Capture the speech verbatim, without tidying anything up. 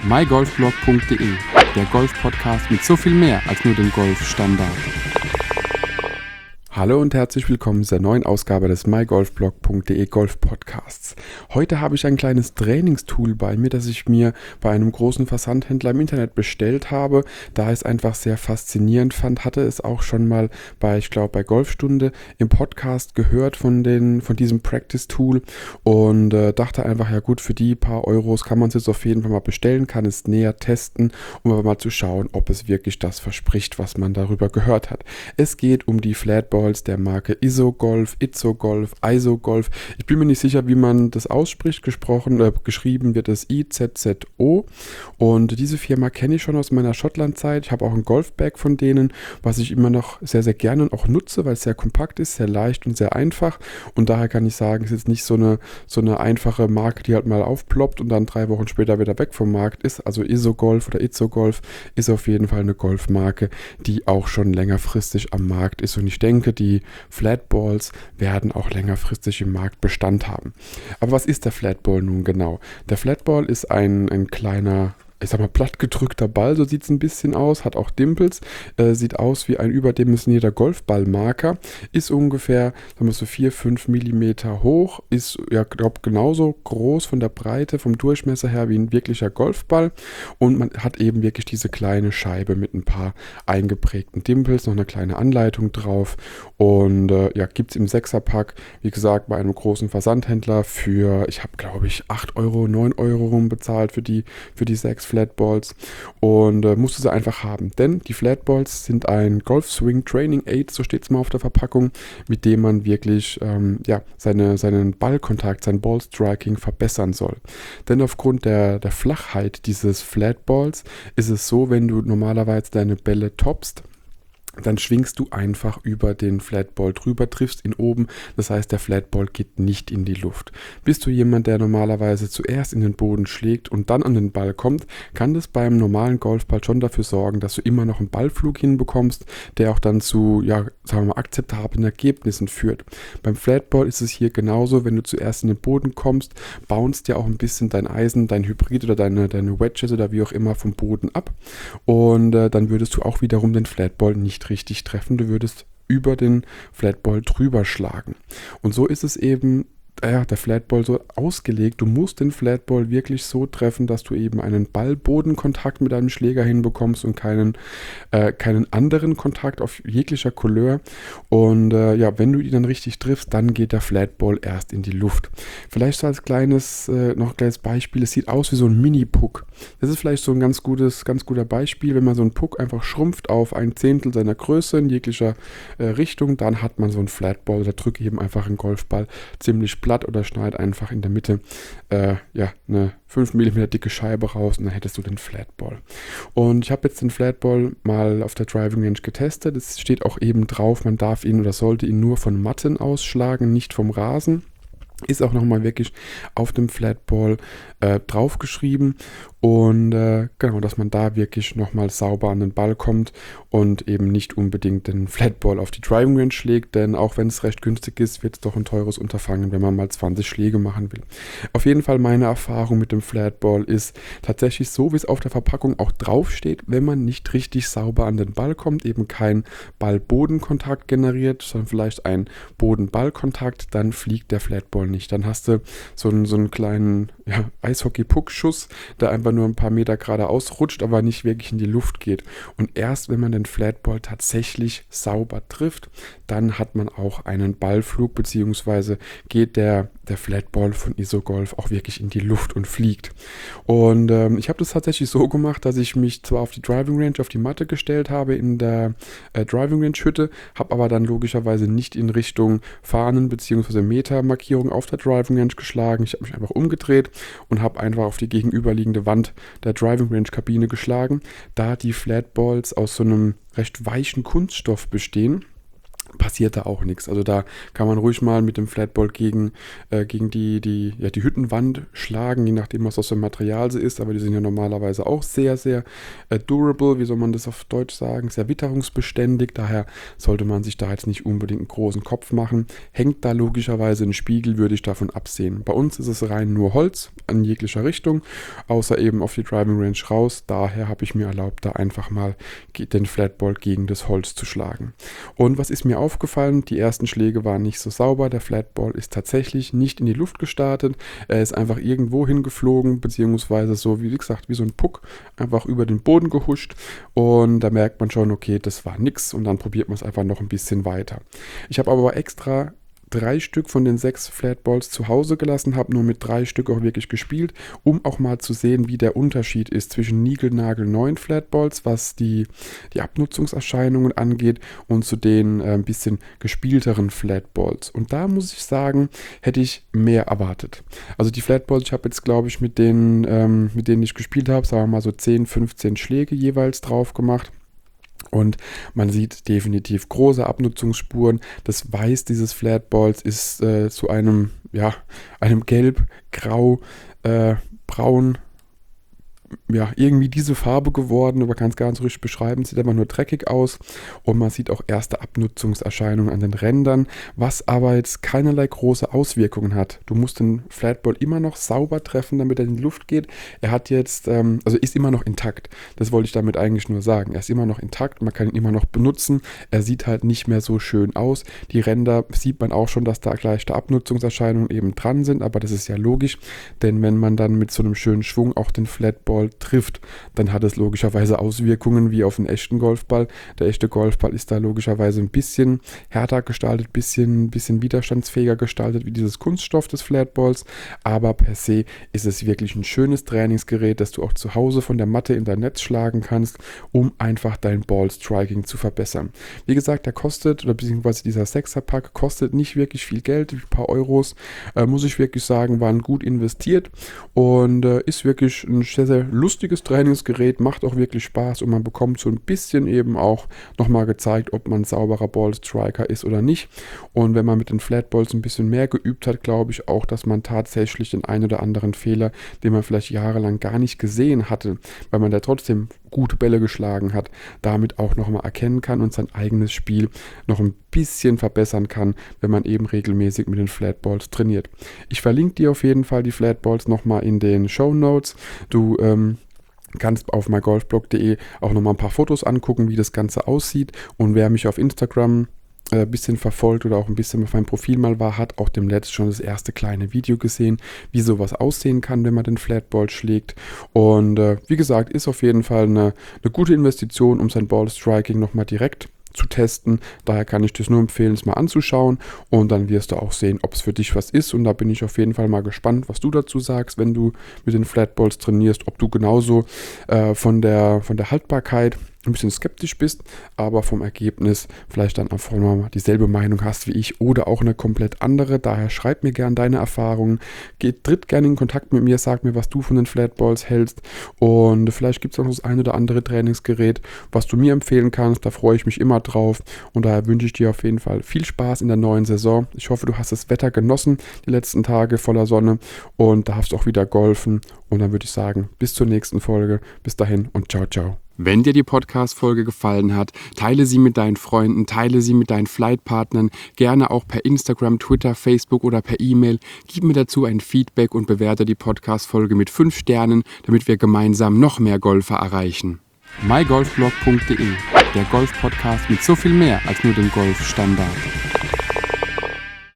my golf blog punkt de, der Golf-Podcast mit so viel mehr als nur dem Golfstandard. Hallo und herzlich willkommen zur neuen Ausgabe des my golf blog punkt de Golf Podcasts. Heute habe ich ein kleines Trainingstool bei mir, das ich mir bei einem großen Versandhändler im Internet bestellt habe, da ich es einfach sehr faszinierend fand. Hatte es auch schon mal bei, ich glaube, bei Golfstunde im Podcast gehört von den, von diesem Practice-Tool und äh, dachte einfach, ja gut, für die paar Euros kann man es jetzt auf jeden Fall mal bestellen, kann es näher testen, um aber mal zu schauen, ob es wirklich das verspricht, was man darüber gehört hat. Es geht um die Flatball der Marke Isogolf, Izogolf, Isogolf. Ich bin mir nicht sicher, wie man das ausspricht. Gesprochen, äh, geschrieben wird es I Z Z O. Und diese Firma kenne ich schon aus meiner Schottland-Zeit. Ich habe auch ein Golfbag von denen, was ich immer noch sehr, sehr gerne und auch nutze, weil es sehr kompakt ist, sehr leicht und sehr einfach. Und daher kann ich sagen, es ist jetzt nicht so eine, so eine einfache Marke, die halt mal aufploppt und dann drei Wochen später wieder weg vom Markt ist. Also Isogolf oder Izogolf ist auf jeden Fall eine Golfmarke, die auch schon längerfristig am Markt ist. Und ich denke, die Flatballs werden auch längerfristig im Markt Bestand haben. Aber was ist der Flatball nun genau? Der Flatball ist ein, ein kleiner, ich sag mal, plattgedrückter Ball, so sieht es ein bisschen aus, hat auch Dimples, äh, sieht aus wie ein überdimensionierter Golfballmarker, ist ungefähr, sagen wir so vier, fünf Millimeter hoch, ist, ja, glaube genauso groß von der Breite, vom Durchmesser her wie ein wirklicher Golfball und man hat eben wirklich diese kleine Scheibe mit ein paar eingeprägten Dimples, noch eine kleine Anleitung drauf und äh, ja, gibt es im Sechserpack, wie gesagt, bei einem großen Versandhändler für, ich habe glaube ich acht Euro, neun Euro rum bezahlt für die, für die sechs Flatballs und äh, musste sie einfach haben, denn die Flatballs sind ein Golf Swing Training Aid, so steht es mal auf der Verpackung, mit dem man wirklich ähm, ja, seine, seinen Ballkontakt, sein Ballstriking verbessern soll. Denn aufgrund der, der Flachheit dieses Flatballs ist es so, wenn du normalerweise deine Bälle toppst, dann schwingst du einfach über den Flatball drüber, triffst ihn oben, das heißt, der Flatball geht nicht in die Luft. Bist du jemand, der normalerweise zuerst in den Boden schlägt und dann an den Ball kommt, kann das beim normalen Golfball schon dafür sorgen, dass du immer noch einen Ballflug hinbekommst, der auch dann zu, ja, sagen wir mal, akzeptablen Ergebnissen führt. Beim Flatball ist es hier genauso, wenn du zuerst in den Boden kommst, bounst ja auch ein bisschen dein Eisen, dein Hybrid oder deine, deine Wedges oder wie auch immer vom Boden ab und äh, dann würdest du auch wiederum den Flatball nicht richtig treffen, du würdest über den Flatball drüber schlagen. Und so ist es eben, ja, der Flatball so ausgelegt, du musst den Flatball wirklich so treffen, dass du eben einen Ball-Boden-Kontakt mit deinem Schläger hinbekommst und keinen, äh, keinen anderen Kontakt auf jeglicher Couleur. Und äh, ja, wenn du ihn dann richtig triffst, dann geht der Flatball erst in die Luft. Vielleicht so als kleines, äh, noch ein kleines Beispiel, es sieht aus wie so ein Mini-Puck. Das ist vielleicht so ein ganz gutes, ganz guter Beispiel, wenn man so einen Puck einfach schrumpft auf ein Zehntel seiner Größe in jeglicher äh, Richtung, dann hat man so einen Flatball, da drückt eben einfach einen Golfball ziemlich platt oder schneid einfach in der Mitte äh, ja, eine fünf Millimeter dicke Scheibe raus und dann hättest du den Flatball. Und ich habe jetzt den Flatball mal auf der Driving Range getestet. Es steht auch eben drauf, man darf ihn oder sollte ihn nur von Matten ausschlagen, nicht vom Rasen. Ist auch nochmal wirklich auf dem Flatball äh, draufgeschrieben und äh, genau, dass man da wirklich nochmal sauber an den Ball kommt und eben nicht unbedingt den Flatball auf die Driving Range schlägt, denn auch wenn es recht günstig ist, wird es doch ein teures Unterfangen, wenn man mal zwanzig Schläge machen will. Auf jeden Fall meine Erfahrung mit dem Flatball ist tatsächlich so, wie es auf der Verpackung auch draufsteht, wenn man nicht richtig sauber an den Ball kommt, eben kein Ball-Boden-Kontakt generiert, sondern vielleicht ein Boden-Ball-Kontakt, dann fliegt der Flatball nicht. Dann hast du so einen, so einen kleinen ja, Eishockey-Puck-Schuss, der einfach nur ein paar Meter geradeaus rutscht, aber nicht wirklich in die Luft geht. Und erst wenn man den Flatball tatsächlich sauber trifft, dann hat man auch einen Ballflug, beziehungsweise geht der, der Flatball von Isogolf auch wirklich in die Luft und fliegt. Und ähm, ich habe das tatsächlich so gemacht, dass ich mich zwar auf die Driving Range, auf die Matte gestellt habe in der äh, Driving Range Hütte, habe aber dann logischerweise nicht in Richtung Fahnen bzw. Metermarkierung auf der Driving Range geschlagen. Ich habe mich einfach umgedreht und habe einfach auf die gegenüberliegende Wand der Driving Range Kabine geschlagen, da die Flatballs aus so einem recht weichen Kunststoff bestehen. passiert da auch nichts. Also da kann man ruhig mal mit dem Flatball gegen, äh, gegen die, die, ja, die Hüttenwand schlagen, je nachdem, was aus dem Material sie ist. Aber die sind ja normalerweise auch sehr, sehr äh, durable, wie soll man das auf Deutsch sagen, sehr witterungsbeständig. Daher sollte man sich da jetzt nicht unbedingt einen großen Kopf machen. Hängt da logischerweise ein Spiegel, würde ich davon absehen. Bei uns ist es rein nur Holz in jeglicher Richtung, außer eben auf die Driving Range raus. Daher habe ich mir erlaubt, da einfach mal den Flatball gegen das Holz zu schlagen. Und was ist mir aufgefallen? Die ersten Schläge waren nicht so sauber. Der Flatball ist tatsächlich nicht in die Luft gestartet. Er ist einfach irgendwo hingeflogen, beziehungsweise so, wie gesagt, wie so ein Puck, einfach über den Boden gehuscht. Und da merkt man schon, okay, das war nix. Und dann probiert man es einfach noch ein bisschen weiter. Ich habe aber extra drei Stück von den sechs Flatballs zu Hause gelassen, habe nur mit drei Stück auch wirklich gespielt, um auch mal zu sehen, wie der Unterschied ist zwischen niegelnagelneuen Flatballs, was die, die Abnutzungserscheinungen angeht, und zu den äh, ein bisschen gespielteren Flatballs. Und da muss ich sagen, hätte ich mehr erwartet. Also die Flatballs, ich habe jetzt, glaube ich, mit denen, ähm, mit denen ich gespielt habe, sagen wir mal so zehn, fünfzehn Schläge jeweils drauf gemacht. Und man sieht definitiv große Abnutzungsspuren. Das Weiß dieses Flatballs ist äh, zu einem, ja, einem Gelb, Grau, äh, Braun, ja, irgendwie diese Farbe geworden, aber kann es gar nicht so richtig beschreiben, sieht einfach nur dreckig aus und man sieht auch erste Abnutzungserscheinungen an den Rändern, was aber jetzt keinerlei große Auswirkungen hat. Du musst den Flatball immer noch sauber treffen, damit er in die Luft geht. Er hat jetzt, ähm, also ist immer noch intakt, das wollte ich damit eigentlich nur sagen. Er ist immer noch intakt, man kann ihn immer noch benutzen, er sieht halt nicht mehr so schön aus. Die Ränder sieht man auch schon, dass da leichte Abnutzungserscheinungen eben dran sind, aber das ist ja logisch, denn wenn man dann mit so einem schönen Schwung auch den Flatball trifft, dann hat es logischerweise Auswirkungen wie auf einen echten Golfball. Der echte Golfball ist da logischerweise ein bisschen härter gestaltet, bisschen, bisschen widerstandsfähiger gestaltet wie dieses Kunststoff des Flatballs, aber per se ist es wirklich ein schönes Trainingsgerät, das du auch zu Hause von der Matte in dein Netz schlagen kannst, um einfach dein Ballstriking zu verbessern. Wie gesagt, der kostet, oder beziehungsweise dieser Sechser-Pack kostet nicht wirklich viel Geld, ein paar Euros, äh, muss ich wirklich sagen, waren gut investiert und äh, ist wirklich ein sehr, sehr lustiges Trainingsgerät, macht auch wirklich Spaß und man bekommt so ein bisschen eben auch nochmal gezeigt, ob man sauberer Ballstriker ist oder nicht. Und wenn man mit den Flatballs ein bisschen mehr geübt hat, glaube ich auch, dass man tatsächlich den einen oder anderen Fehler, den man vielleicht jahrelang gar nicht gesehen hatte, weil man da trotzdem gute Bälle geschlagen hat, damit auch nochmal erkennen kann und sein eigenes Spiel noch ein bisschen verbessern kann, wenn man eben regelmäßig mit den Flatballs trainiert. Ich verlinke dir auf jeden Fall die Flatballs nochmal in den Shownotes. Du ähm, kannst auf my golf blog punkt de auch nochmal ein paar Fotos angucken, wie das Ganze aussieht. Und wer mich auf Instagram ein äh, bisschen verfolgt oder auch ein bisschen auf meinem Profil mal war, hat auch demnächst schon das erste kleine Video gesehen, wie sowas aussehen kann, wenn man den Flatball schlägt. Und äh, wie gesagt, ist auf jeden Fall eine, eine gute Investition, um sein Ballstriking nochmal direkt zu testen. Daher kann ich das nur empfehlen, es mal anzuschauen und dann wirst du auch sehen, ob es für dich was ist. Und da bin ich auf jeden Fall mal gespannt, was du dazu sagst, wenn du mit den Flatballs trainierst, ob du genauso äh, von der, von der Haltbarkeit ein bisschen skeptisch bist, aber vom Ergebnis vielleicht dann einfach mal dieselbe Meinung hast wie ich oder auch eine komplett andere. Daher schreib mir gerne deine Erfahrungen, Geht, tritt gerne in Kontakt mit mir, sag mir, was du von den Flatballs hältst und vielleicht gibt es auch noch das ein oder andere Trainingsgerät, was du mir empfehlen kannst. Da freue ich mich immer drauf und daher wünsche ich dir auf jeden Fall viel Spaß in der neuen Saison. Ich hoffe, du hast das Wetter genossen, die letzten Tage voller Sonne und darfst auch wieder golfen und dann würde ich sagen, bis zur nächsten Folge. Bis dahin und ciao, ciao. Wenn dir die Podcast-Folge gefallen hat, teile sie mit deinen Freunden, teile sie mit deinen Flightpartnern, gerne auch per Instagram, Twitter, Facebook oder per E-Mail. Gib mir dazu ein Feedback und bewerte die Podcast-Folge mit fünf Sternen, damit wir gemeinsam noch mehr Golfer erreichen. my golf blog punkt de, der Golf-Podcast mit so viel mehr als nur dem Golfstandard.